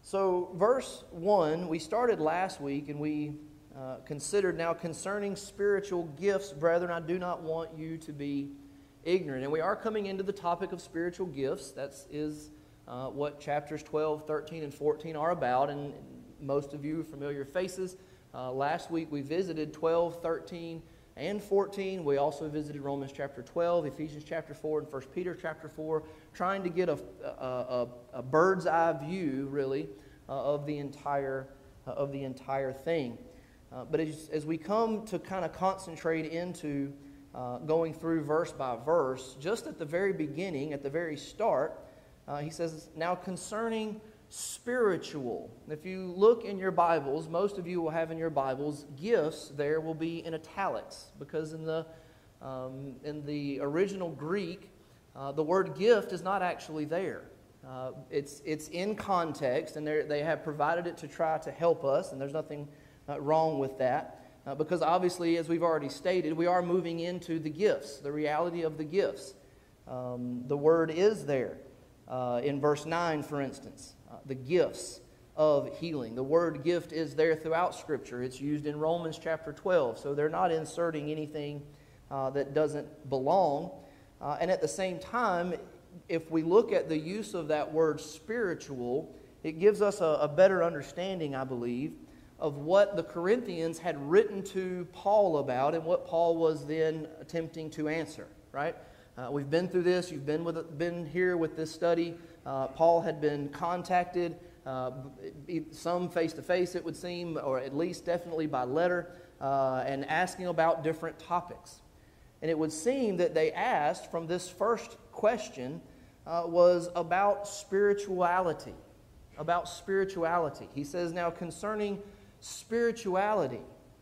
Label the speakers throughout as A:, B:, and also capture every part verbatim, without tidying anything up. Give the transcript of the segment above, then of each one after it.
A: So verse one, we started last week and we uh, considered now concerning spiritual gifts, brethren, I do not want you to be ignorant. And we are coming into the topic of spiritual gifts. That is uh, what chapters twelve, thirteen, and fourteen are about. And most of you familiar faces. Uh, last week we visited twelve, thirteen, and fourteen. We also visited Romans chapter twelve, Ephesians chapter four, and First Peter chapter four, trying to get a, a, a, a bird's eye view, really, uh, of the entire uh, of the entire thing. Uh, but as, as we come to kind of concentrate into uh, going through verse by verse, just at the very beginning, at the very start, uh, he says, "Now concerning spiritual." If you look in your Bibles, most of you will have in your Bibles, gifts there will be in italics, because in the um, in the original Greek, uh, the word gift is not actually there. Uh, it's it's in context, and they have provided it to try to help us, and there's nothing uh, wrong with that, uh, because obviously, as we've already stated, we are moving into the gifts, the reality of the gifts. Um, the word is there uh, in verse nine, for instance. Uh, the gifts of healing. The word gift is there throughout Scripture. It's used in Romans chapter twelve. So they're not inserting anything uh, that doesn't belong. Uh, and at the same time, if we look at the use of that word spiritual, it gives us a, a better understanding, I believe, of what the Corinthians had written to Paul about and what Paul was then attempting to answer, right? Uh, we've been through this. You've been with been here with this study. Uh, Paul had been contacted, uh, some face-to-face it would seem, or at least definitely by letter, uh, and asking about different topics. And it would seem that they asked from this first question uh, was about spirituality. About spirituality. He says, "Now concerning spirituality,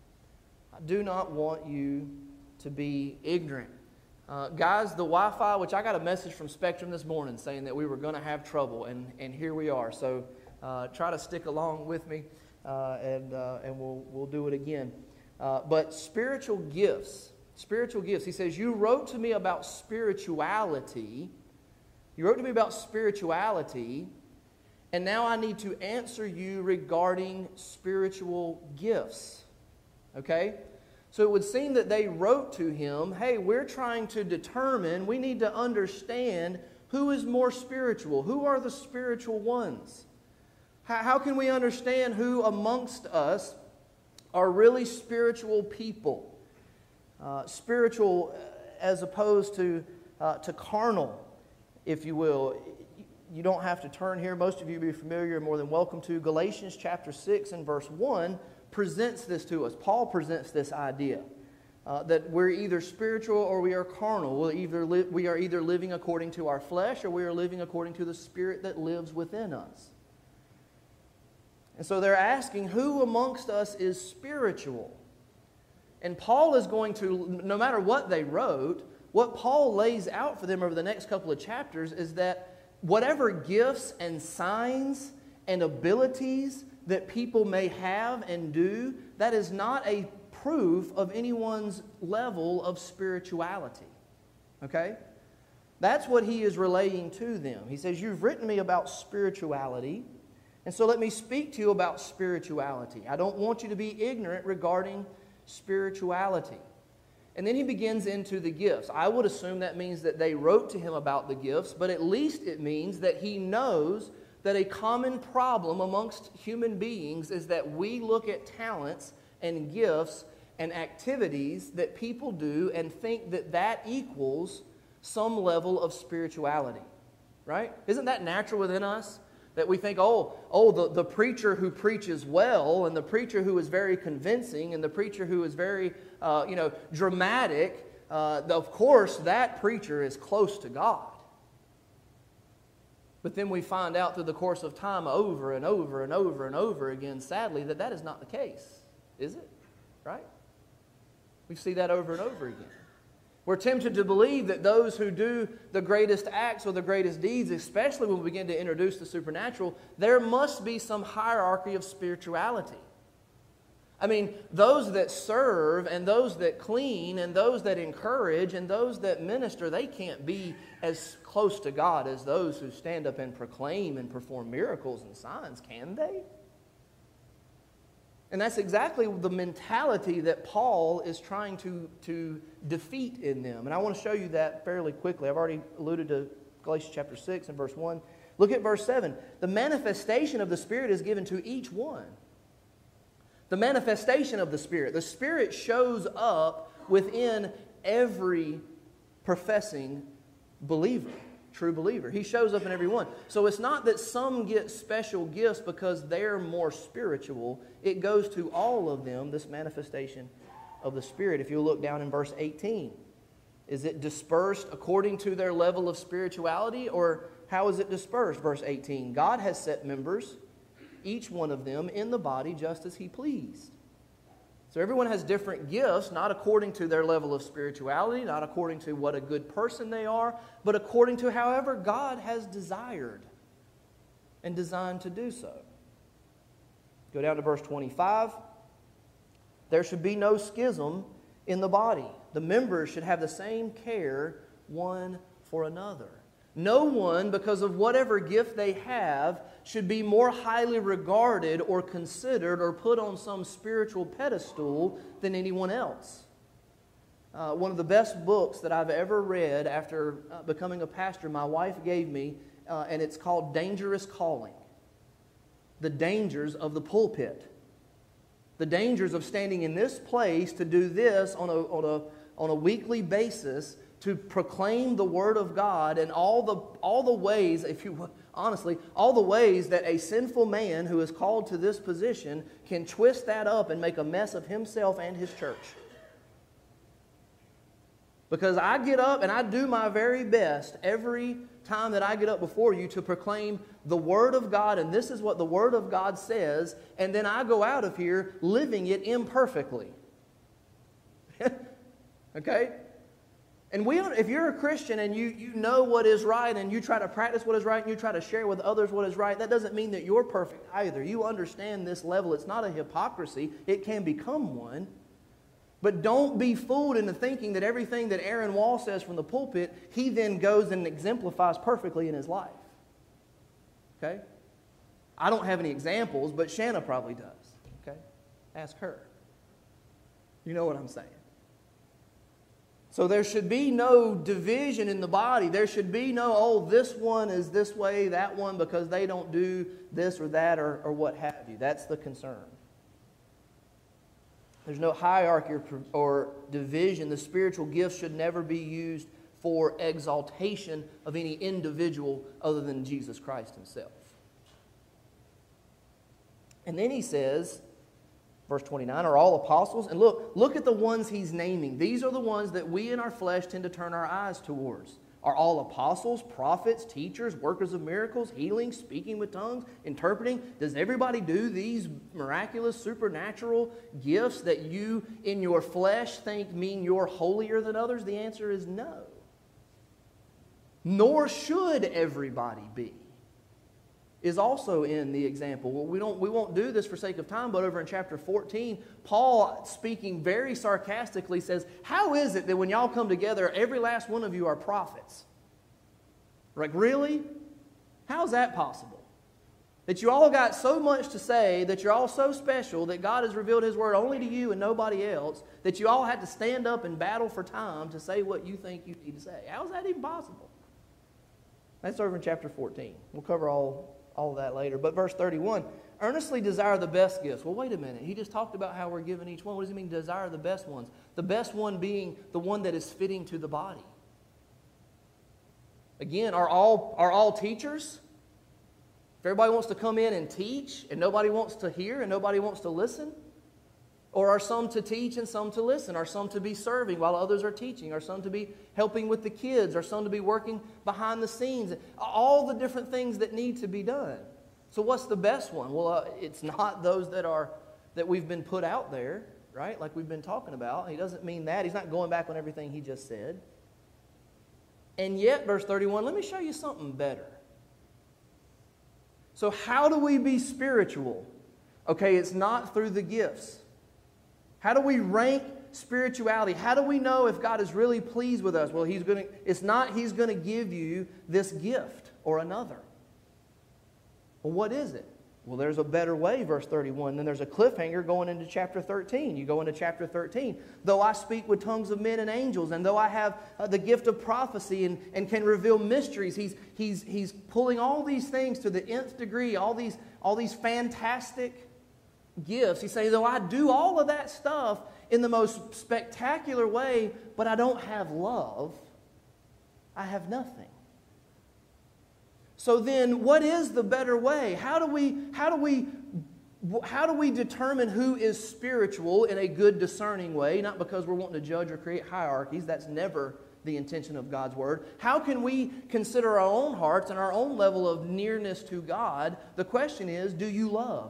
A: I do not want you to be ignorant." Uh, guys, the Wi-Fi, which I got a message from Spectrum this morning saying that we were going to have trouble, and, and here we are. So uh, try to stick along with me, uh, and uh, and we'll we'll do it again. Uh, but spiritual gifts, spiritual gifts. He says, "You wrote to me about spirituality. You wrote to me about spirituality, and now I need to answer you regarding spiritual gifts." Okay? So it would seem that they wrote to him, hey, we're trying to determine, we need to understand who is more spiritual. Who are the spiritual ones? How, how can we understand who amongst us are really spiritual people? Uh, spiritual as opposed to, uh, to carnal, if you will. You don't have to turn here. Most of you will be familiar, you're more than welcome to. Galatians chapter six and verse one presents this to us. Paul presents this idea uh, that we're either spiritual or we are carnal. We're either li- we are either living according to our flesh or we are living according to the Spirit that lives within us. And so they're asking, who amongst us is spiritual? And Paul is going to, no matter what they wrote, what Paul lays out for them over the next couple of chapters is that whatever gifts and signs and abilities that people may have and do, that is not a proof of anyone's level of spirituality. Okay? That's what he is relaying to them. He says, you've written me about spirituality, and so let me speak to you about spirituality. I don't want you to be ignorant regarding spirituality. And then he begins into the gifts. I would assume that means that they wrote to him about the gifts, but at least it means that he knows that a common problem amongst human beings is that we look at talents and gifts and activities that people do and think that that equals some level of spirituality, right? Isn't that natural within us? That we think, oh, oh, the, the preacher who preaches well and the preacher who is very convincing and the preacher who is very, uh, you know, dramatic, uh, of course that preacher is close to God. But then we find out through the course of time over and over and over and over again, sadly, that that is not the case, is it? Right? We see that over and over again. We're tempted to believe that those who do the greatest acts or the greatest deeds, especially when we begin to introduce the supernatural, there must be some hierarchy of spirituality. I mean, those that serve and those that clean and those that encourage and those that minister, they can't be as close to God as those who stand up and proclaim and perform miracles and signs, can they? And that's exactly the mentality that Paul is trying to, to defeat in them. And I want to show you that fairly quickly. I've already alluded to Galatians chapter six and verse one. Look at verse seven. The manifestation of the Spirit is given to each one. The manifestation of the Spirit. The Spirit shows up within every professing believer, true believer. He shows up in every one. So it's not that some get special gifts because they're more spiritual. It goes to all of them, this manifestation of the Spirit. If you look down in verse eighteen, is it dispersed according to their level of spirituality, or how is it dispersed? Verse eighteen, God has set members, each one of them, in the body just as He pleased. So everyone has different gifts, not according to their level of spirituality, not according to what a good person they are, but according to however God has desired and designed to do so. Go down to verse twenty-five. There should be no schism in the body. The members should have the same care one for another. No one, because of whatever gift they have, should be more highly regarded or considered or put on some spiritual pedestal than anyone else. Uh, one of the best books that I've ever read after uh, becoming a pastor, my wife gave me, uh, and it's called Dangerous Calling. The dangers of the pulpit. The dangers of standing in this place to do this on a, on a, on a weekly basis, to proclaim the Word of God and all the, all the ways, if you honestly, all the ways that a sinful man who is called to this position can twist that up and make a mess of himself and his church. Because I get up and I do my very best every time that I get up before you to proclaim the Word of God, and this is what the Word of God says, and then I go out of here living it imperfectly. Okay? And we, if you're a Christian and you, you know what is right and you try to practice what is right and you try to share with others what is right, that doesn't mean that you're perfect either. You understand this level. It's not a hypocrisy. It can become one. But don't be fooled into thinking that everything that Aaron Wall says from the pulpit, he then goes and exemplifies perfectly in his life. Okay? I don't have any examples, but Shanna probably does. Okay? Ask her. You know what I'm saying. So there should be no division in the body. There should be no, oh, this one is this way, that one, because they don't do this or that or, or what have you. That's the concern. There's no hierarchy or, or division. The spiritual gifts should never be used for exaltation of any individual other than Jesus Christ Himself. And then he says, verse twenty-nine, are all apostles? And look, look at the ones he's naming. These are the ones that we in our flesh tend to turn our eyes towards. Are all apostles, prophets, teachers, workers of miracles, healing, speaking with tongues, interpreting? Does everybody do these miraculous, supernatural gifts that you in your flesh think mean you're holier than others? The answer is no. Nor should everybody be. Is also in the example. Well, we don't we won't do this for sake of time, but over in chapter fourteen, Paul, speaking very sarcastically, says, how is it that when y'all come together, every last one of you are prophets? Like, really? How's that possible? That you all got so much to say, that you're all so special, that God has revealed His Word only to you and nobody else, that you all had to stand up and battle for time to say what you think you need to say. How is that even possible? That's over in chapter fourteen. We'll cover all all of that later. But verse thirty-one, earnestly desire the best gifts. Well, wait a minute. He just talked about how we're given each one. What does he mean, desire the best ones? The best one being the one that is fitting to the body. Again, are all, are all teachers? If everybody wants to come in and teach, and nobody wants to hear, and nobody wants to listen? Or are some to teach and some to listen? Are some to be serving while others are teaching? Are some to be helping with the kids? Are some to be working behind the scenes? All the different things that need to be done. So what's the best one? Well, uh, it's not those that are that we've been put out there, right? Like we've been talking about. He doesn't mean that. He's not going back on everything he just said. And yet, verse thirty-one, let me show you something better. So how do we be spiritual? Okay, it's not through the gifts. How do we rank spirituality? How do we know if God is really pleased with us? Well, He's going to, it's not He's going to give you this gift or another. Well, what is it? Well, there's a better way, verse thirty-one. Then there's a cliffhanger going into chapter thirteen. You go into chapter thirteen. Though I speak with tongues of men and angels, and though I have uh, the gift of prophecy and, and can reveal mysteries, he's, he's, he's pulling all these things to the nth degree, all these, all these fantastic gifts. He's saying, though I do all of that stuff in the most spectacular way, but I don't have love, I have nothing. So then, what is the better way? How do we, how do we, how do we determine who is spiritual in a good, discerning way? Not because we're wanting to judge or create hierarchies. That's never the intention of God's Word. How can we consider our own hearts and our own level of nearness to God? The question is, do you love?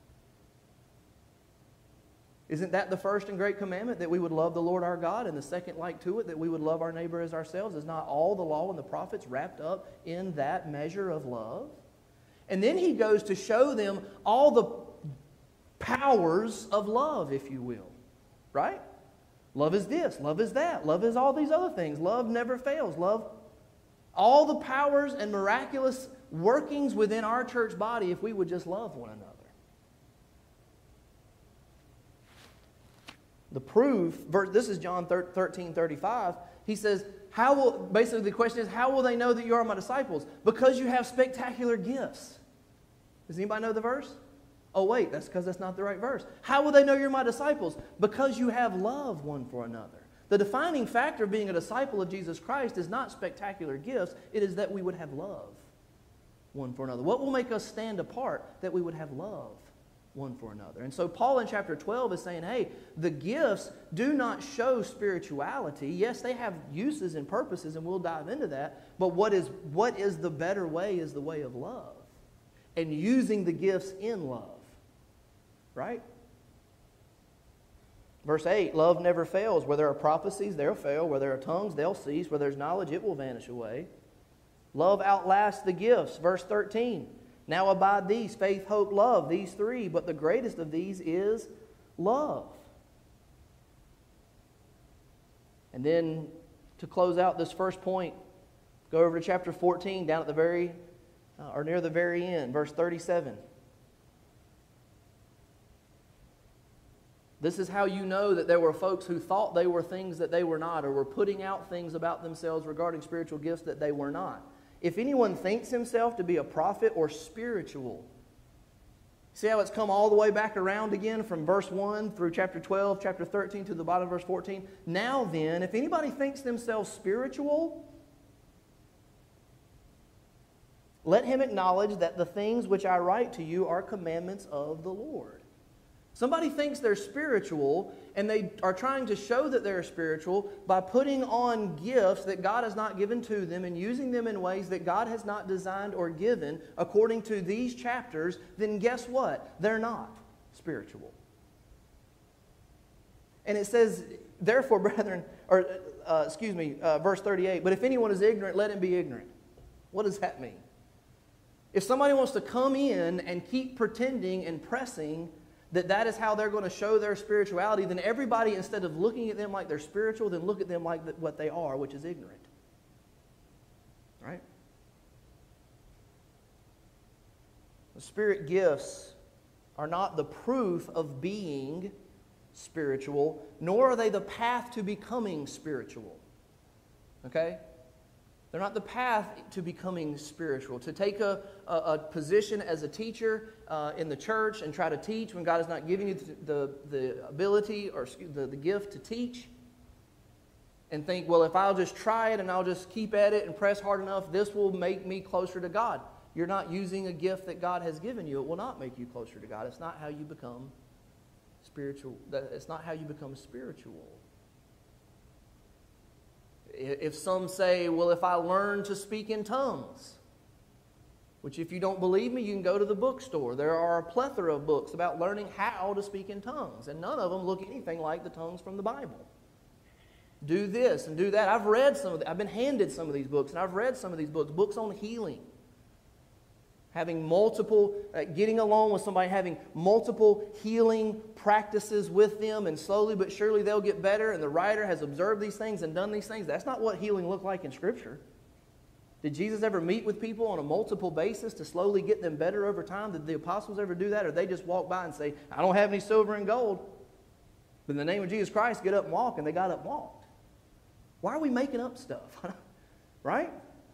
A: Isn't that the first and great commandment, that we would love the Lord our God? And the second like to it, that we would love our neighbor as ourselves? Is not all the law and the prophets wrapped up in that measure of love? And then he goes to show them all the powers of love, if you will. Right? Love is this. Love is that. Love is all these other things. Love never fails. Love, all the powers and miraculous workings within our church body if we would just love one another. The proof, this is John thirteen thirty-five. He says, how will, basically the question is, how will they know that you are my disciples? Because you have spectacular gifts. Does anybody know the verse? Oh wait, that's because that's not the right verse. How will they know you're my disciples? Because you have love one for another. The defining factor of being a disciple of Jesus Christ is not spectacular gifts. It is that we would have love one for another. What will make us stand apart? That we would have love one for another. And so Paul in chapter twelve is saying, hey, the gifts do not show spirituality. Yes, they have uses and purposes, and we'll dive into that. But what is, what is the better way is the way of love. And using the gifts in love. Right? Verse eight, love never fails. Where there are prophecies, they'll fail. Where there are tongues, they'll cease. Where there's knowledge, it will vanish away. Love outlasts the gifts. Verse thirteen, now abide these, faith, hope, love, these three, but the greatest of these is love. And then to close out this first point, go over to chapter fourteen, down at the very, uh, or near the very end, verse thirty-seven. This is how you know that there were folks who thought they were things that they were not, or were putting out things about themselves regarding spiritual gifts that they were not. If anyone thinks himself to be a prophet or spiritual, see how it's come all the way back around again from verse one through chapter twelve, chapter thirteen to the bottom of verse fourteen. Now then, if anybody thinks themselves spiritual, let him acknowledge that the things which I write to you are commandments of the Lord. Somebody thinks they're spiritual, and they are trying to show that they're spiritual by putting on gifts that God has not given to them and using them in ways that God has not designed or given according to these chapters, then guess what? They're not spiritual. And it says, therefore, brethren, or uh, excuse me, uh, verse thirty-eight, but if anyone is ignorant, let him be ignorant. What does that mean? If somebody wants to come in and keep pretending and pressing that that is how they're going to show their spirituality, then everybody, instead of looking at them like they're spiritual, then look at them like the, what they are, which is ignorant. Right? The spirit gifts are not the proof of being spiritual, nor are they the path to becoming spiritual. Okay? They're not the path to becoming spiritual. To take a, a, a position as a teacher uh, in the church and try to teach when God has not given you the, the, the ability or the, the gift to teach, and think, well, if I'll just try it and I'll just keep at it and press hard enough, this will make me closer to God. You're not using a gift that God has given you. It will not make you closer to God. It's not how you become spiritual. It's not how you become spiritual. If some say, well, if I learn to speak in tongues, which if you don't believe me, you can go to the bookstore. There are a plethora of books about learning how to speak in tongues, and none of them look anything like the tongues from the Bible. Do this and do that. I've read some of them. I've been handed some of these books, and I've read some of these books, books on healing. having multiple, uh, getting along with somebody, having multiple healing practices with them, and slowly but surely they'll get better, and the writer has observed these things and done these things. That's not what healing looked like in Scripture. Did Jesus ever meet with people on a multiple basis to slowly get them better over time? Did the apostles ever do that? Or they just walk by and say, I don't have any silver and gold, but in the name of Jesus Christ, get up and walk, and they got up and walked? Why are we making up stuff? Right?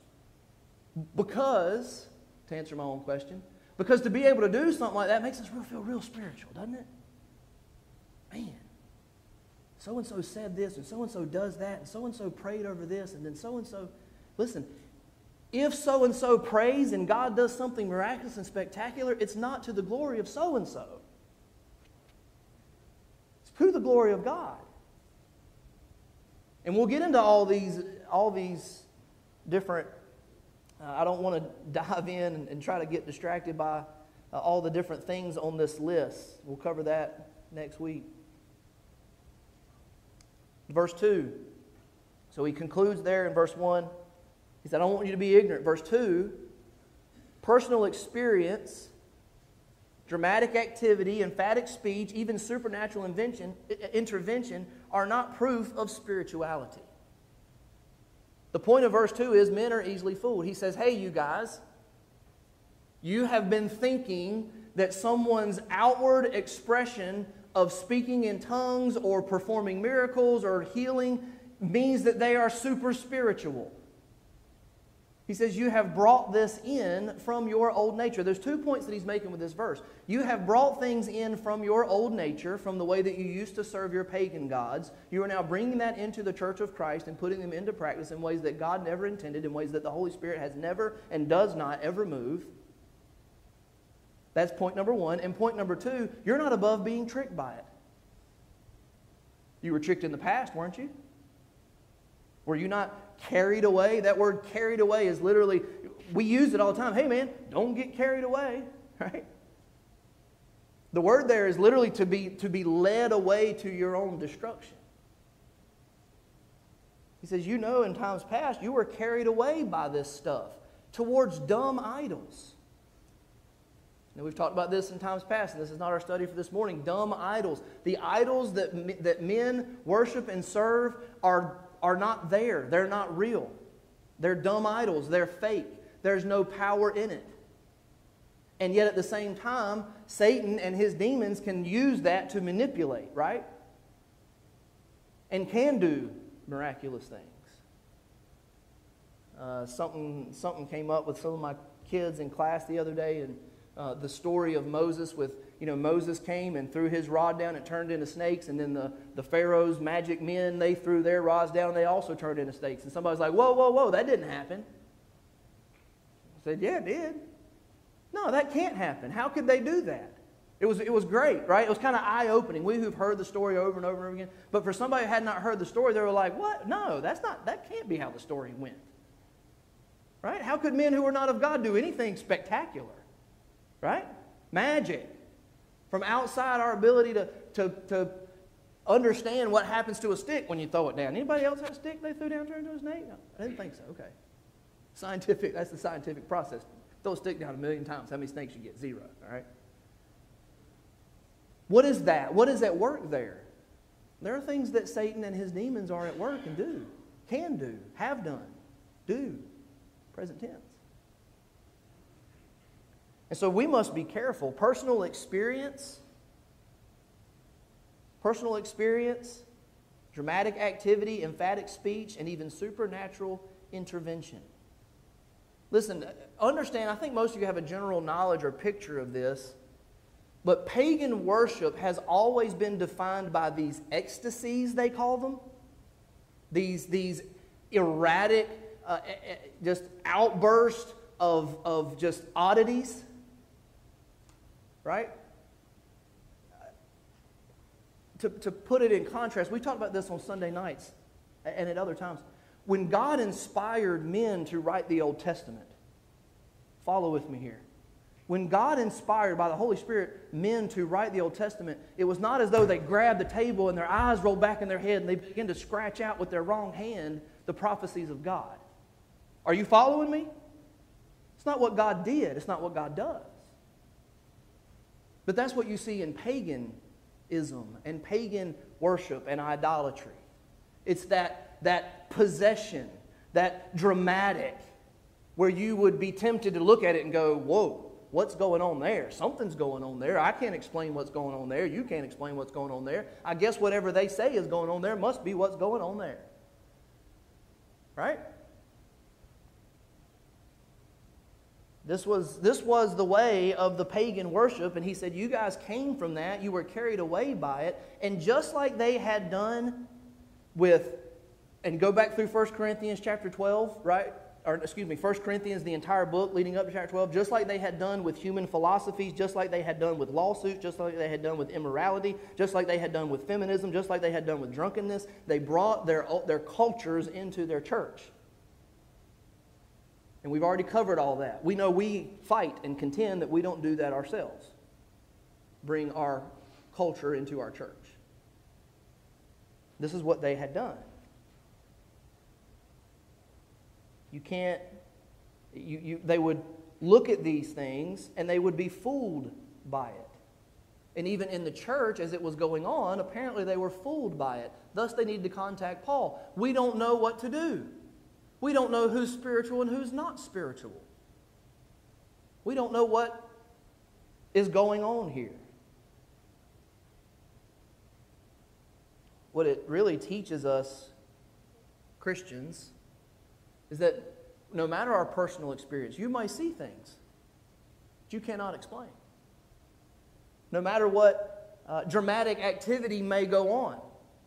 A: Because, to answer my own question, because to be able to do something like that makes us real, feel real spiritual, doesn't it? Man, so-and-so said this, and so-and-so does that, and so-and-so prayed over this, and then so-and-so... Listen, if so-and-so prays and God does something miraculous and spectacular, it's not to the glory of so-and-so. It's to the glory of God. And we'll get into all these, all these different... Uh, I don't want to dive in and, and try to get distracted by uh, all the different things on this list. We'll cover that next week. Verse two. So he concludes there in verse one. He said, I don't want you to be ignorant. Verse two, personal experience, dramatic activity, emphatic speech, even supernatural invention, intervention are not proof of spirituality. The point of verse two is men are easily fooled. He says, hey, you guys, you have been thinking that someone's outward expression of speaking in tongues or performing miracles or healing means that they are super spiritual. He says, you have brought this in from your old nature. There's two points that he's making with this verse. You have brought things in from your old nature, from the way that you used to serve your pagan gods. You are now bringing that into the church of Christ and putting them into practice in ways that God never intended, in ways that the Holy Spirit has never and does not ever move. That's point number one. And point number two, you're not above being tricked by it. You were tricked in the past, weren't you? Were you not carried away? That word carried away is literally, we use it all the time. Hey man, don't get carried away, right? The word there is literally to be, to be led away to your own destruction. He says, you know, in times past, you were carried away by this stuff towards dumb idols. Now, we've talked about this in times past, and this is not our study for this morning. Dumb idols. The idols that, that men worship and serve are are not there. They're not real. They're dumb idols. They're fake. There's no power in it. And yet at the same time, Satan and his demons can use that to manipulate, right? And can do miraculous things. Uh, something, something came up with some of my kids in class the other day, and uh, the story of Moses with, you know, Moses came and threw his rod down, it turned into snakes, and then the, the Pharaoh's magic men, they threw their rods down, and they also turned into snakes. And somebody's like, whoa, whoa, whoa, that didn't happen. I said, yeah, it did. No, that can't happen. How could they do that? It was, it was great, right? It was kind of eye-opening. We who've heard the story over and over and over again. But for somebody who had not heard the story, they were like, what? No, that's not, that can't be how the story went. Right? How could men who are not of God do anything spectacular? Right? Magic. From outside our ability to, to, to understand what happens to a stick when you throw it down. Anybody else have a stick they threw down turned into a snake? No, I didn't think so. Okay. Scientific, that's the scientific process. Throw a stick down a million times. How many snakes you get? Zero. All right? What is that? What is at work there? There are things that Satan and his demons are at work and do, can do, have done, do. Present tense. And so we must be careful. Personal experience, personal experience, dramatic activity, emphatic speech, and even supernatural intervention. Listen, understand, I think most of you have a general knowledge or picture of this, but pagan worship has always been defined by these ecstasies, they call them. These, these erratic, uh, just outbursts of, of just oddities. Right? To, to put it in contrast, we talked about this on Sunday nights and at other times. When God inspired men to write the Old Testament, follow with me here. When God inspired by the Holy Spirit men to write the Old Testament, it was not as though they grabbed the table and their eyes rolled back in their head and they began to scratch out with their wrong hand the prophecies of God. Are you following me? It's not what God did. It's not what God does. But that's what you see in paganism and pagan worship and idolatry. It's that, that possession, that dramatic, where you would be tempted to look at it and go, whoa, what's going on there? Something's going on there. I can't explain what's going on there. You can't explain what's going on there. I guess whatever they say is going on there must be what's going on there. Right? This was, this was the way of the pagan worship, and he said, you guys came from that, you were carried away by it, and just like they had done with, and go back through First Corinthians chapter twelve, right? Or excuse me, First Corinthians, the entire book leading up to chapter twelve, just like they had done with human philosophies, just like they had done with lawsuits, just like they had done with immorality, just like they had done with feminism, just like they had done with drunkenness, they brought their, their cultures into their church. And we've already covered all that. We know we fight and contend that we don't do that ourselves. Bring our culture into our church. This is what they had done. You can't, you, you, they would look at these things and they would be fooled by it. And even in the church, as it was going on, apparently they were fooled by it. Thus they needed to contact Paul. We don't know what to do. We don't know who's spiritual and who's not spiritual. We don't know what is going on here. What it really teaches us, Christians, is that no matter our personal experience, you may see things that you cannot explain. No matter what uh, dramatic activity may go on,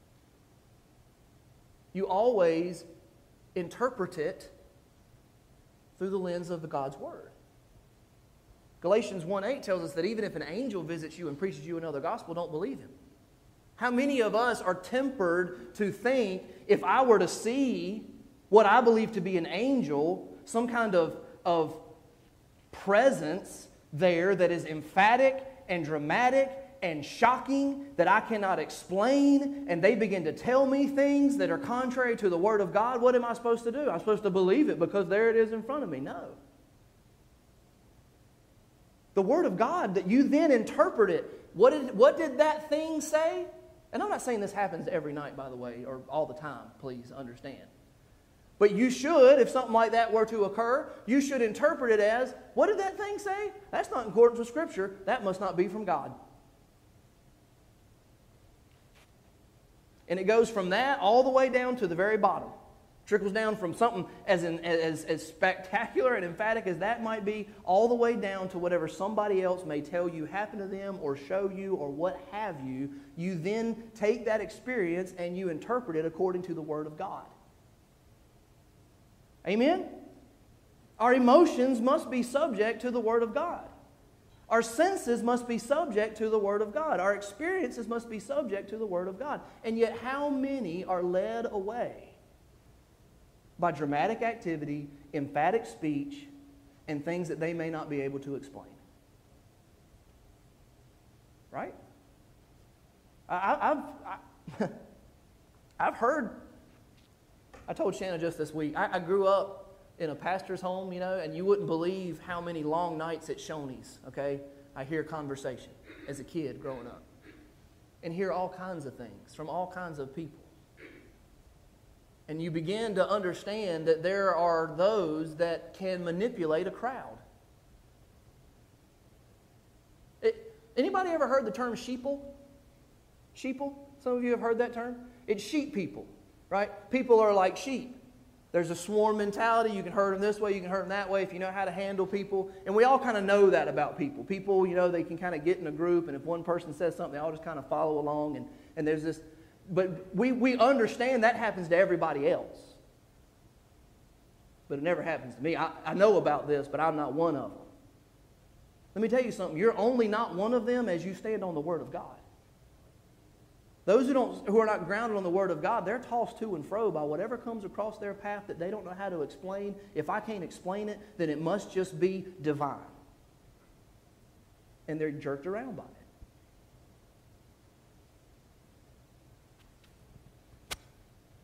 A: you always interpret it through the lens of the God's Word. Galatians one eight tells us that even if an angel visits you and preaches you another gospel, don't believe him. How many of us are tempered to think, if I were to see what I believe to be an angel, some kind of, of presence there that is emphatic and dramatic and shocking that I cannot explain, and they begin to tell me things that are contrary to the Word of God, what am I supposed to do? I'm supposed to believe it because there it is in front of me. No. The Word of God, that you then interpret it. What did, what did that thing say? And I'm not saying this happens every night, by the way, or all the time, please understand. But you should, if something like that were to occur, you should interpret it as, what did that thing say? That's not in accordance with Scripture. That must not be from God. And it goes from that all the way down to the very bottom. Trickles down from something as, in, as, as spectacular and emphatic as that might be, all the way down to whatever somebody else may tell you happened to them or show you or what have you. You then take that experience and you interpret it according to the Word of God. Amen? Our emotions must be subject to the Word of God. Our senses must be subject to the Word of God. Our experiences must be subject to the Word of God. And yet how many are led away by dramatic activity, emphatic speech, and things that they may not be able to explain? Right? I, I've, I, I've heard, I told Shanna just this week, I, I grew up in a pastor's home, you know, and you wouldn't believe how many long nights at Shoney's, okay? I hear conversation as a kid growing up. And hear all kinds of things from all kinds of people. And you begin to understand that there are those that can manipulate a crowd. It, anybody ever heard the term sheeple? Sheeple? Some of you have heard that term? It's sheep people, right? People are like sheep. There's a swarm mentality. You can hurt them this way, you can hurt them that way if you know how to handle people. And we all kind of know that about people. People, you know, they can kind of get in a group, and if one person says something, they all just kind of follow along. And, and there's this, but we, we understand that happens to everybody else. But it never happens to me. I, I know about this, but I'm not one of them. Let me tell you something. You're only not one of them as you stand on the Word of God. Those who, don't, who are not grounded on the Word of God, they're tossed to and fro by whatever comes across their path that they don't know how to explain. If I can't explain it, then it must just be divine. And they're jerked around by it.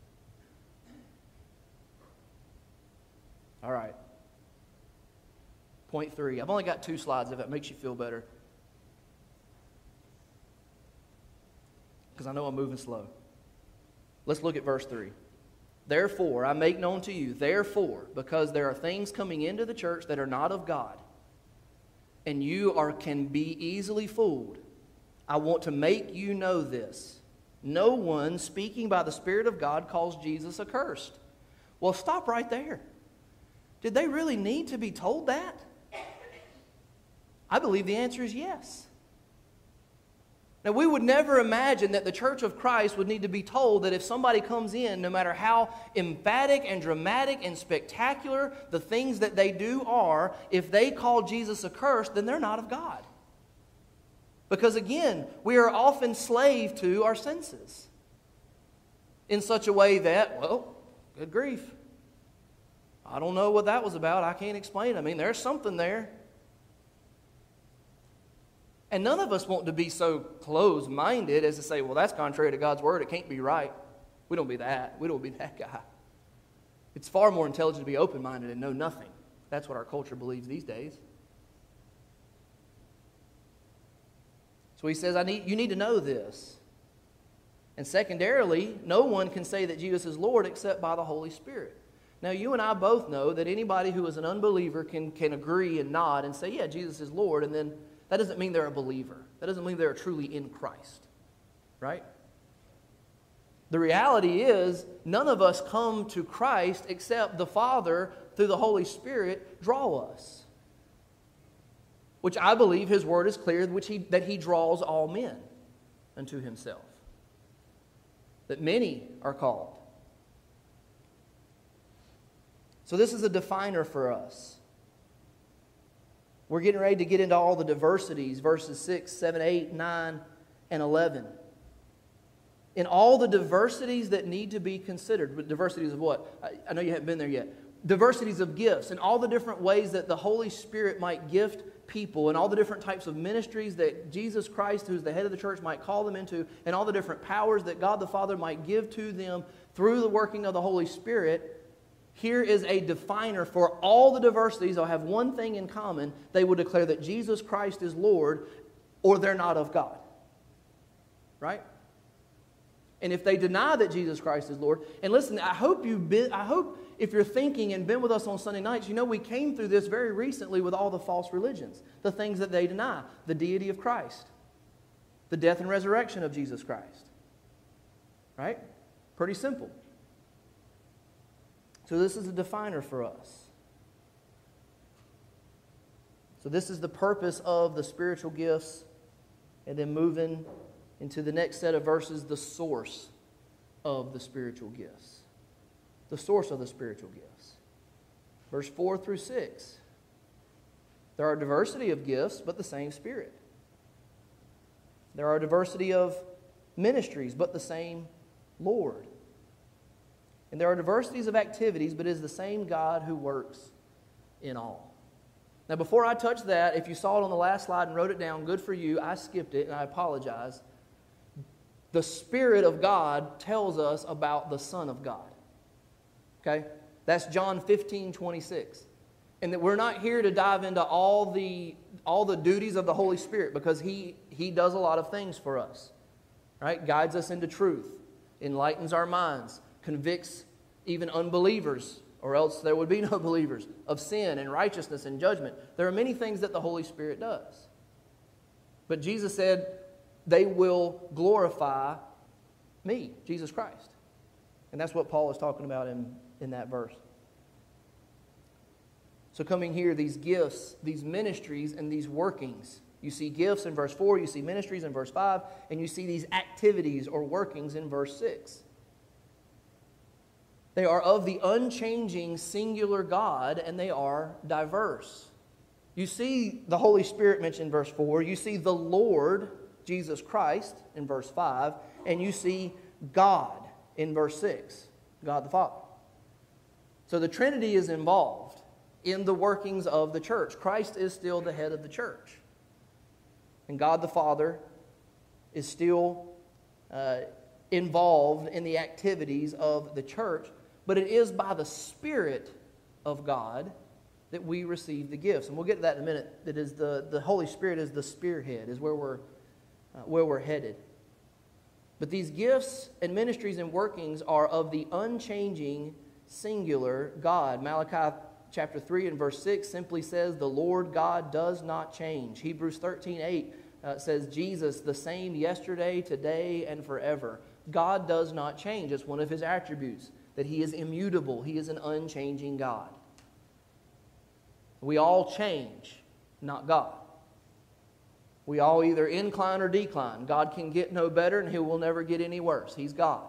A: All right. Point three. I've only got two slides if it makes you feel better. Because I know I'm moving slow. Let's look at verse three. Therefore, I make known to you, therefore, because there are things coming into the church that are not of God, and you are can be easily fooled, I want to make you know this. No one speaking by the Spirit of God calls Jesus accursed. Well, stop right there. Did they really need to be told that? I believe the answer is yes. Now, we would never imagine that the Church of Christ would need to be told that if somebody comes in, no matter how emphatic and dramatic and spectacular the things that they do are, if they call Jesus accursed, then they're not of God. Because again, we are often slave to our senses in such a way that, well, good grief, I don't know what that was about. I can't explain. I mean, there's something there. And none of us want to be so closed-minded as to say, well, that's contrary to God's word. It can't be right. We don't be that. We don't be that guy. It's far more intelligent to be open-minded and know nothing. That's what our culture believes these days. So he says, I need, you need to know this. And secondarily, no one can say that Jesus is Lord except by the Holy Spirit. Now, you and I both know that anybody who is an unbeliever can, can agree and nod and say, yeah, Jesus is Lord, and then that doesn't mean they're a believer. That doesn't mean they're truly in Christ, right? The reality is, none of us come to Christ except the Father, through the Holy Spirit, draw us. Which I believe His Word is clear, which he, that He draws all men unto Himself. That many are called. So this is a definer for us. We're getting ready to get into all the diversities, verses six, seven, eight, nine, and eleven. In all the diversities that need to be considered. But diversities of what? I, I know you haven't been there yet. Diversities of gifts and all the different ways that the Holy Spirit might gift people and all the different types of ministries that Jesus Christ, who's the head of the church, might call them into, and all the different powers that God the Father might give to them through the working of the Holy Spirit. Here is a definer for all the diversities. They'll have one thing in common. They will declare that Jesus Christ is Lord, or they're not of God. Right? And if they deny that Jesus Christ is Lord, and listen, I hope you've been, I hope if you're thinking and been with us on Sunday nights, you know we came through this very recently with all the false religions, the things that they deny, the deity of Christ, the death and resurrection of Jesus Christ. Right? Pretty simple. So this is a definer for us. So this is the purpose of the spiritual gifts, and then moving into the next set of verses, the source of the spiritual gifts. The source of the spiritual gifts. Verse four through six. There are diversity of gifts, but the same Spirit. There are diversity of ministries, but the same Lord. And there are diversities of activities, but it is the same God who works in all. Now, before I touch that, if you saw it on the last slide and wrote it down, good for you. I skipped it, and I apologize. The Spirit of God tells us about the Son of God. Okay? That's John fifteen twenty-six. And that we're not here to dive into all the, all the duties of the Holy Spirit, because He, he does a lot of things for us. Right? Guides us into truth. Enlightens our minds. Convicts even unbelievers, or else there would be no believers, of sin and righteousness and judgment. There are many things that the Holy Spirit does. But Jesus said, they will glorify me, Jesus Christ. And that's what Paul is talking about in, in that verse. So coming here, these gifts, these ministries, and these workings. You see gifts in verse four, you see ministries in verse five, and you see these activities or workings in verse six. They are of the unchanging singular God, and they are diverse. You see the Holy Spirit mentioned in verse four. You see the Lord, Jesus Christ, in verse five. And you see God in verse six, God the Father. So the Trinity is involved in the workings of the church. Christ is still the head of the church. And God the Father is still uh, involved in the activities of the church. But it is by the Spirit of God that we receive the gifts. And we'll get to that in a minute. That is the, the Holy Spirit is the spearhead, is where we're, uh, where we're headed. But these gifts and ministries and workings are of the unchanging, singular God. Malachi chapter three and verse six simply says, the Lord God does not change. Hebrews thirteen eight uh, says, Jesus the same yesterday, today, and forever. God does not change. It's one of His attributes, that He is immutable. He is an unchanging God. We all change, not God. We all either incline or decline. God can get no better and He will never get any worse. He's God.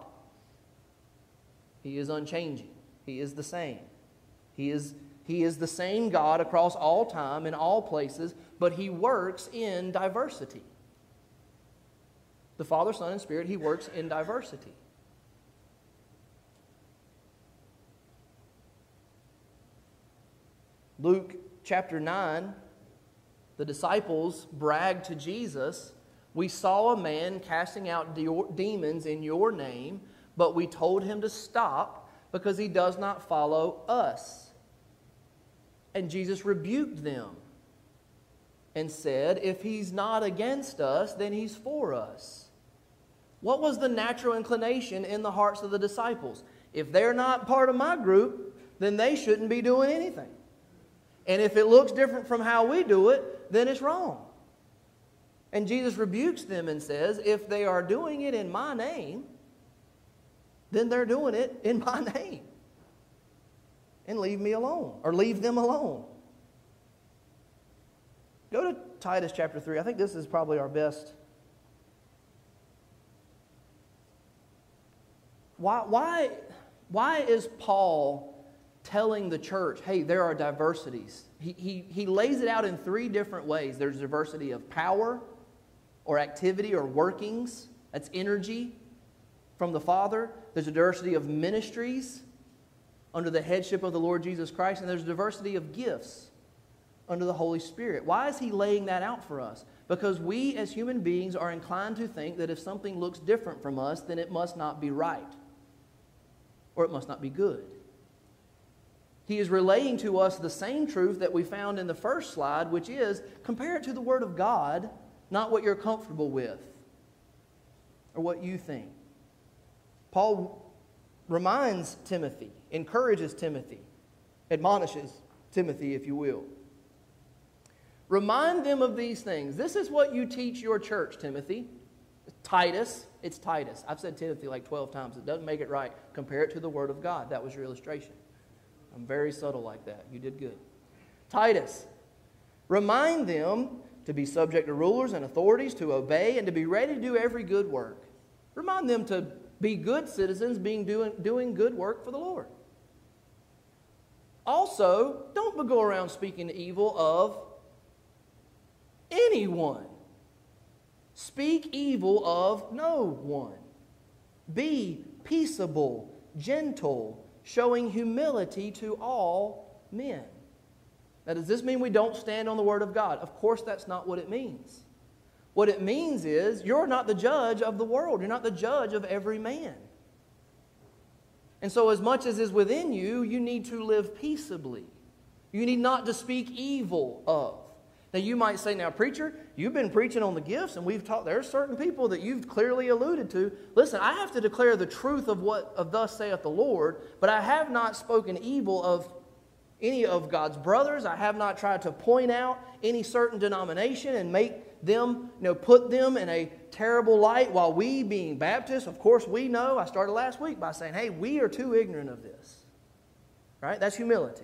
A: He is unchanging. He is the same. He is, he is the same God across all time in all places, but He works in diversity. The Father, Son, and Spirit, He works in diversity. Luke chapter nine, the disciples bragged to Jesus, we saw a man casting out de- demons in your name, but we told him to stop because he does not follow us. And Jesus rebuked them and said, if he's not against us, then he's for us. What was the natural inclination in the hearts of the disciples? If they're not part of my group, then they shouldn't be doing anything. And if it looks different from how we do it, then it's wrong. And Jesus rebukes them and says, if they are doing it in my name, then they're doing it in my name. And leave me alone, or leave them alone. Go to Titus chapter three. I think this is probably our best. Why, why, why is Paul telling the church, hey, there are diversities? He, he, he lays it out in three different ways. There's diversity of power or activity or workings. That's energy from the Father. There's a diversity of ministries under the headship of the Lord Jesus Christ. And there's diversity of gifts under the Holy Spirit. Why is he laying that out for us? Because we as human beings are inclined to think that if something looks different from us, then it must not be right. Or it must not be good. He is relaying to us the same truth that we found in the first slide, which is, compare it to the Word of God, not what you're comfortable with or what you think. Paul reminds Timothy, encourages Timothy, admonishes Timothy, if you will. Remind them of these things. This is what you teach your church, Timothy. Titus, it's Titus. I've said Timothy like twelve times. It doesn't make it right. Compare it to the Word of God. That was your illustration. I'm very subtle like that. You did good. Titus, remind them to be subject to rulers and authorities, to obey, and to be ready to do every good work. Remind them to be good citizens, being doing, doing good work for the Lord. Also, don't go around speaking evil of anyone. Speak evil of no one. Be peaceable, gentle, showing humility to all men. Now, does this mean we don't stand on the Word of God? Of course, that's not what it means. What it means is you're not the judge of the world. You're not the judge of every man. And so as much as is within you, you need to live peaceably. You need not to speak evil of. Now you might say, now preacher, you've been preaching on the gifts and we've taught, there are certain people that you've clearly alluded to. Listen, I have to declare the truth of what of thus saith the Lord, but I have not spoken evil of any of God's brothers. I have not tried to point out any certain denomination and make them, you know, put them in a terrible light, while we, being Baptists, of course we know, I started last week by saying, hey, we are too ignorant of this. Right? That's humility.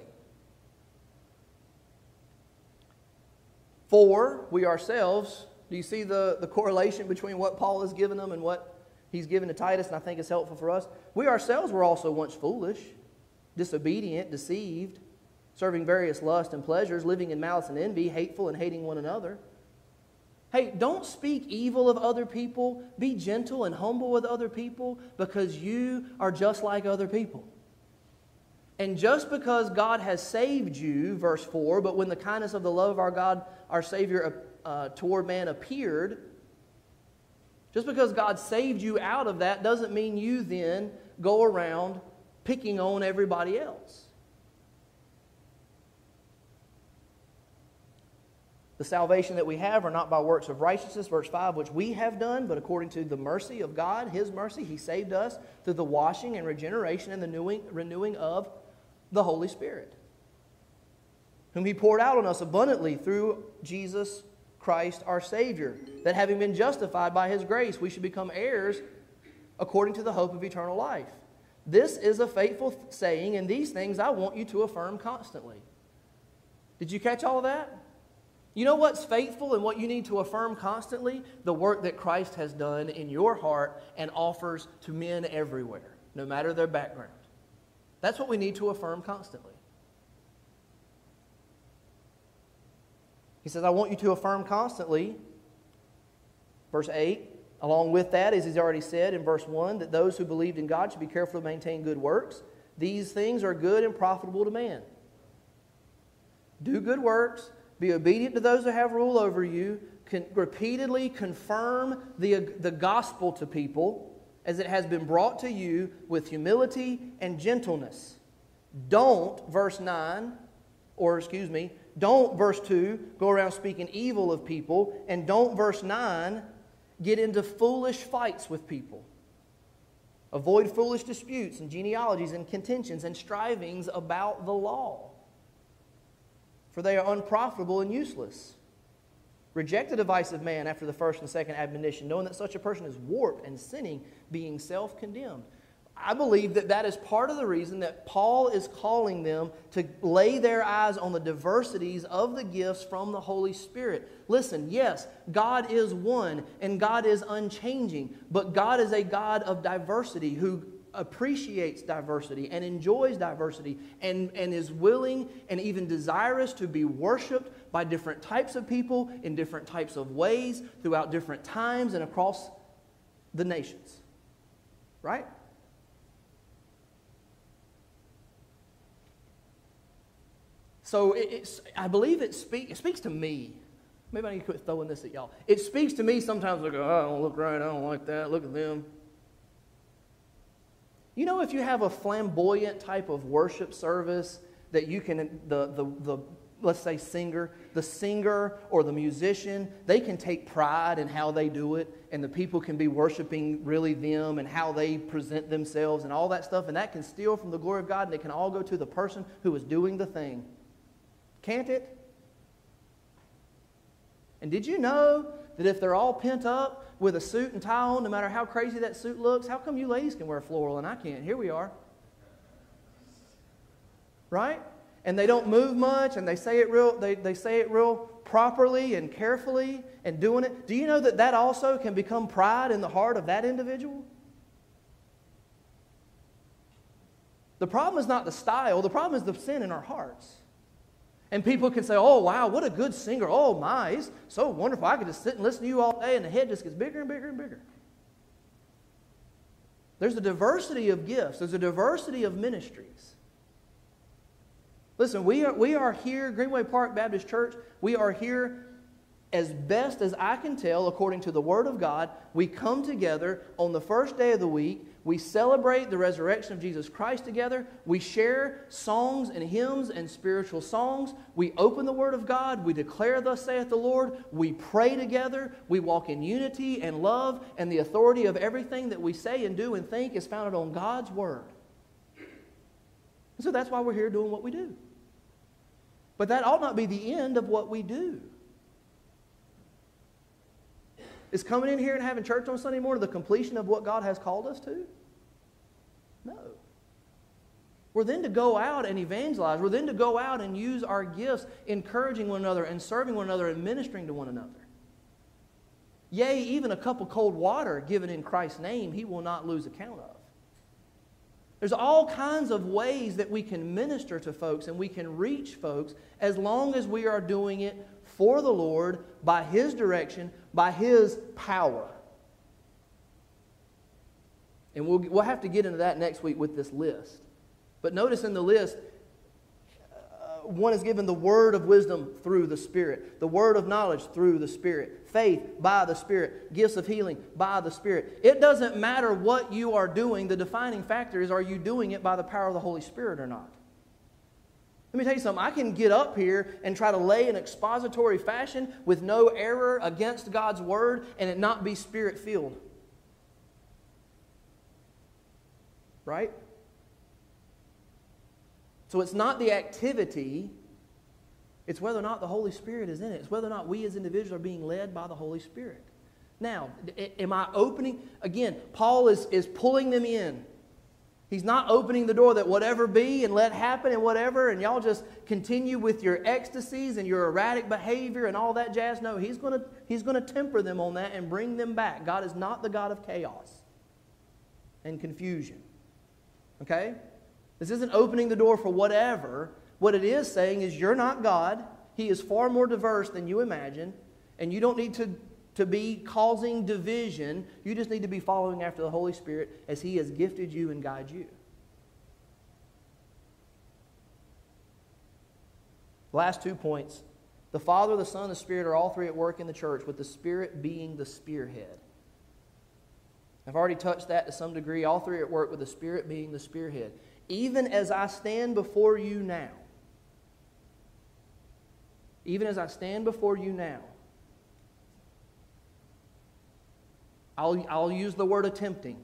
A: For we ourselves, do you see the, the correlation between what Paul has given them and what he's given to Titus, and I think it's helpful for us? We ourselves were also once foolish, disobedient, deceived, serving various lusts and pleasures, living in malice and envy, hateful and hating one another. Hey, don't speak evil of other people. Be gentle and humble with other people, because you are just like other people. And just because God has saved you, verse four, but when the kindness of the love of our God, our Savior, uh, toward man appeared, just because God saved you out of that doesn't mean you then go around picking on everybody else. The salvation that we have are not by works of righteousness, verse five, which we have done, but according to the mercy of God, His mercy, He saved us through the washing and regeneration and the renewing, renewing of the Holy Spirit, whom He poured out on us abundantly through Jesus Christ our Savior, that having been justified by His grace, we should become heirs according to the hope of eternal life. This is a faithful saying, and these things I want you to affirm constantly. Did you catch all of that? You know what's faithful and what you need to affirm constantly? The work that Christ has done in your heart and offers to men everywhere, no matter their background. That's what we need to affirm constantly. He says, I want you to affirm constantly, verse eight, along with that, as he's already said in verse one, that those who believed in God should be careful to maintain good works. These things are good and profitable to man. Do good works. Be obedient to those who have rule over you. Con- repeatedly confirm the, the gospel to people as it has been brought to you with humility and gentleness. Don't, verse nine, or excuse me, don't, verse two, go around speaking evil of people. And don't, verse nine, get into foolish fights with people. Avoid foolish disputes and genealogies and contentions and strivings about the law, for they are unprofitable and useless. Reject the advice of man after the first and second admonition, knowing that such a person is warped and sinning, being self-condemned. I believe that that is part of the reason that Paul is calling them to lay their eyes on the diversities of the gifts from the Holy Spirit. Listen, yes, God is one and God is unchanging, but God is a God of diversity who appreciates diversity and enjoys diversity and, and is willing and even desirous to be worshiped by different types of people in different types of ways throughout different times and across the nations. Right? So it, it's, I believe it, speak, it speaks to me. Maybe I need to quit throwing this at y'all. It speaks to me sometimes. I go, oh, I don't look right. I don't like that. Look at them. You know, if you have a flamboyant type of worship service that you can, the, the, the let's say singer, the singer or the musician, they can take pride in how they do it, and the people can be worshiping really them and how they present themselves and all that stuff, and that can steal from the glory of God, and it can all go to the person who is doing the thing. Can't it? And did you know that if they're all pent up with a suit and tie on, no matter how crazy that suit looks, how come you ladies can wear floral and I can't? Here we are. Right? And they don't move much, and they say it real, they, they say it real properly and carefully and doing it. Do you know that that also can become pride in the heart of that individual? The problem is not the style. The problem is the sin in our hearts. And people can say, oh, wow, what a good singer. Oh, my, he's so wonderful. I could just sit and listen to you all day, and the head just gets bigger and bigger and bigger. There's a diversity of gifts. There's a diversity of ministries. Listen, we are, we are here, Greenway Park Baptist Church, we are here as best as I can tell, according to the Word of God. We come together on the first day of the week. We celebrate the resurrection of Jesus Christ together. We share songs and hymns and spiritual songs. We open the Word of God. We declare, thus saith the Lord. We pray together. We walk in unity and love, and the authority of everything that we say and do and think is founded on God's Word. And so that's why we're here doing what we do. But that ought not be the end of what we do. Is coming in here and having church on Sunday morning the completion of what God has called us to? No. We're then to go out and evangelize. We're then to go out and use our gifts, encouraging one another and serving one another and ministering to one another. Yea, even a cup of cold water given in Christ's name, He will not lose account of. There's all kinds of ways that we can minister to folks and we can reach folks as long as we are doing it for the Lord, by His direction, by His power. And we'll, we'll have to get into that next week with this list. But notice in the list, uh, one is given the word of wisdom through the Spirit, the word of knowledge through the Spirit, faith by the Spirit, gifts of healing by the Spirit. It doesn't matter what you are doing. The defining factor is, are you doing it by the power of the Holy Spirit or not? Let me tell you something. I can get up here and try to lay an expository fashion with no error against God's Word and it not be Spirit-filled. Right? So it's not the activity, it's whether or not the Holy Spirit is in it. It's whether or not we as individuals are being led by the Holy Spirit. Now, am I opening? Again, Paul is, is pulling them in. He's not opening the door that whatever be and let happen and whatever, and y'all just continue with your ecstasies and your erratic behavior and all that jazz. No, he's going to he's going to temper them on that and bring them back. God is not the God of chaos and confusion. Okay? This isn't opening the door for whatever. What it is saying is you're not God. He is far more diverse than you imagine, and you don't need to to be causing division. You just need to be following after the Holy Spirit as He has gifted you and guide you. Last two points. The Father, the Son, the Spirit are all three at work in the church, with the Spirit being the spearhead. I've already touched that to some degree. All three are at work with the Spirit being the spearhead. Even as I stand before you now, even as I stand before you now, I'll, I'll use the word attempting,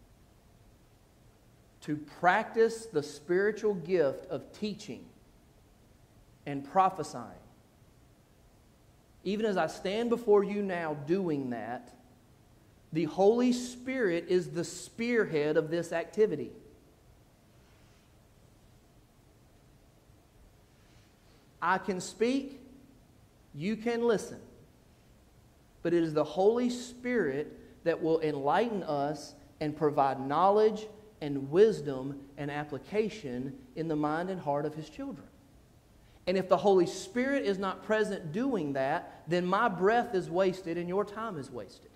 A: to practice the spiritual gift of teaching and prophesying. Even as I stand before you now doing that, the Holy Spirit is the spearhead of this activity. I can speak, you can listen, but it is the Holy Spirit that will enlighten us and provide knowledge and wisdom and application in the mind and heart of His children. And if the Holy Spirit is not present doing that, then my breath is wasted and your time is wasted.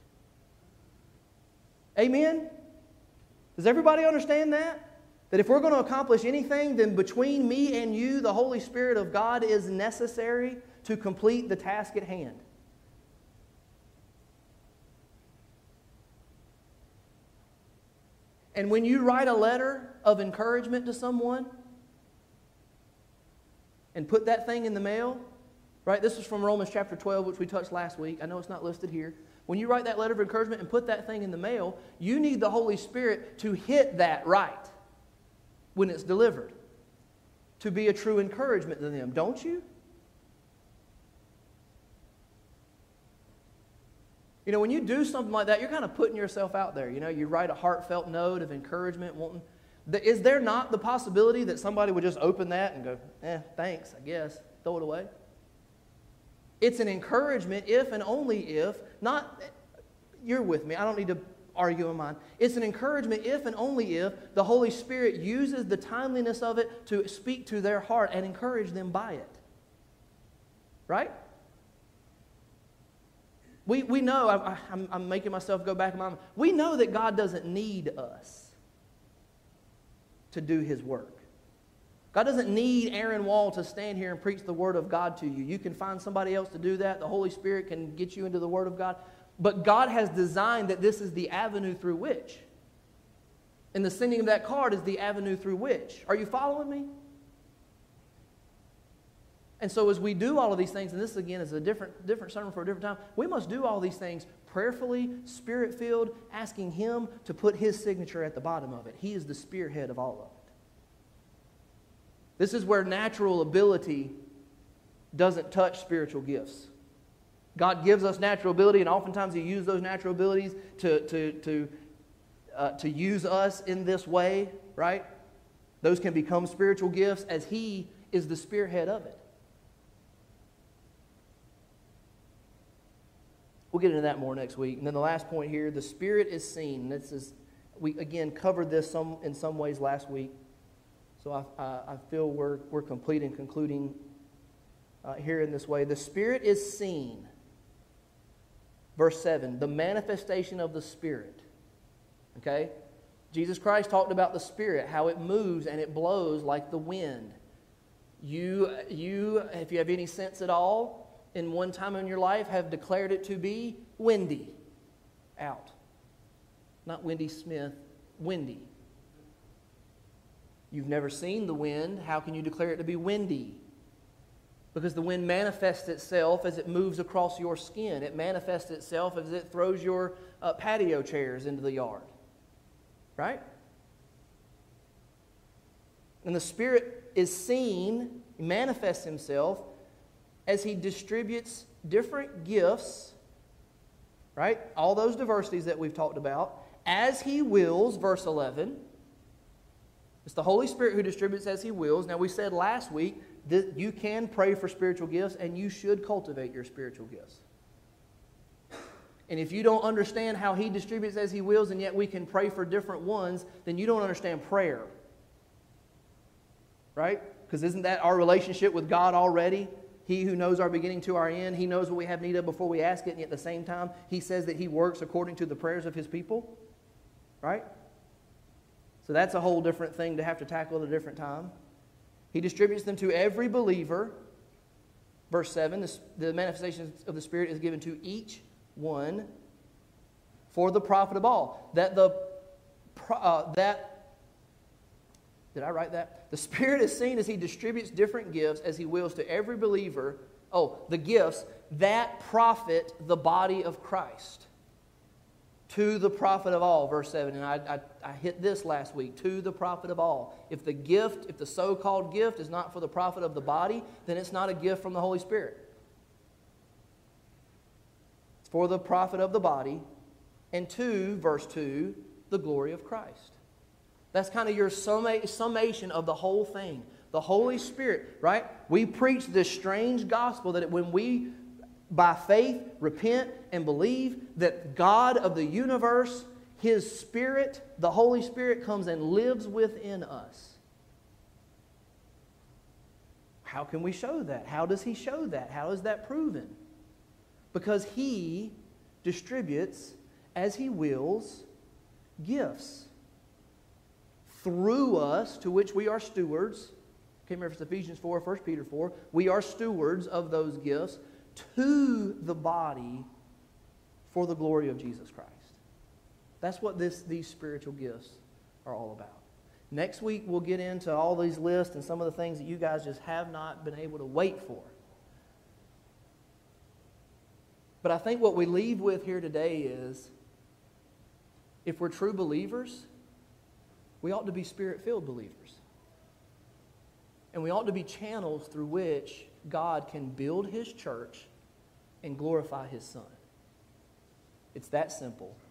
A: Amen? Does everybody understand that? That if we're going to accomplish anything, then between me and you, the Holy Spirit of God is necessary to complete the task at hand. And when you write a letter of encouragement to someone and put that thing in the mail, right? This is from Romans chapter twelve, which we touched last week. I know it's not listed here. When you write that letter of encouragement and put that thing in the mail, you need the Holy Spirit to hit that right when it's delivered, to be a true encouragement to them, don't you? You know, when you do something like that, you're kind of putting yourself out there. You know, you write a heartfelt note of encouragement. Wanting, is there not the possibility that somebody would just open that and go, eh, thanks, I guess, throw it away? It's an encouragement if and only if, not, you're with me, I don't need to argue in mine. It's an encouragement if and only if the Holy Spirit uses the timeliness of it to speak to their heart and encourage them by it. Right? We, we know, I, I'm, I'm making myself go back in my mind. We know that God doesn't need us to do His work. God doesn't need Aaron Wall to stand here and preach the Word of God to you. You can find somebody else to do that. The Holy Spirit can get you into the Word of God. But God has designed that this is the avenue through which. And the sending of that card is the avenue through which. Are you following me? And so as we do all of these things, and this again is a different, different sermon for a different time, we must do all these things prayerfully, Spirit-filled, asking Him to put His signature at the bottom of it. He is the spearhead of all of it. This is where natural ability doesn't touch spiritual gifts. God gives us natural ability, and oftentimes He uses those natural abilities to, to, to, uh, to use us in this way, right? Those can become spiritual gifts as He is the spearhead of it. We'll get into that more next week. And then the last point here, the Spirit is seen. This is, we again covered this some in some ways last week. So I, I, I feel we're, we're complete in concluding uh, here in this way. The Spirit is seen. Verse seven, the manifestation of the Spirit. Okay? Jesus Christ talked about the Spirit, how it moves and it blows like the wind. You, you, if you have any sense at all, in one time in your life have declared it to be windy out. Not Wendy Smith, windy. You've never seen the wind. How can you declare it to be windy? Because the wind manifests itself as it moves across your skin. It manifests itself as it throws your uh, patio chairs into the yard. Right? And the Spirit is seen, manifests Himself as He distributes different gifts, right? All those diversities that we've talked about, as He wills, verse eleven. It's the Holy Spirit who distributes as He wills. Now, we said last week that you can pray for spiritual gifts and you should cultivate your spiritual gifts. And if you don't understand how He distributes as He wills and yet we can pray for different ones, then you don't understand prayer. Right? Because isn't that our relationship with God already? He who knows our beginning to our end, He knows what we have need of before we ask it, and yet at the same time, He says that He works according to the prayers of His people. Right? So that's a whole different thing to have to tackle at a different time. He distributes them to every believer. Verse seven, the, the manifestation of the Spirit is given to each one for the profit of all. That the uh, that did I write that? The Spirit is seen as He distributes different gifts as He wills to every believer. Oh, the gifts that profit the body of Christ. To the profit of all, verse seven. And I, I, I hit this last week. To the profit of all. If the gift, if the so-called gift is not for the profit of the body, then it's not a gift from the Holy Spirit. It's for the profit of the body. And to, verse two, the glory of Christ. That's kind of your summa- summation of the whole thing. The Holy Spirit, right? We preach this strange gospel that when we, by faith, repent and believe that God of the universe, His Spirit, the Holy Spirit, comes and lives within us. How can we show that? How does He show that? How is that proven? Because He distributes, as He wills, gifts through us, to which we are stewards. Can't remember if it's Ephesians four or First Peter four. We are stewards of those gifts to the body for the glory of Jesus Christ. That's what this, these spiritual gifts are all about. Next week, we'll get into all these lists and some of the things that you guys just have not been able to wait for. But I think what we leave with here today is, if we're true believers, we ought to be Spirit-filled believers. And we ought to be channels through which God can build His church and glorify His Son. It's that simple.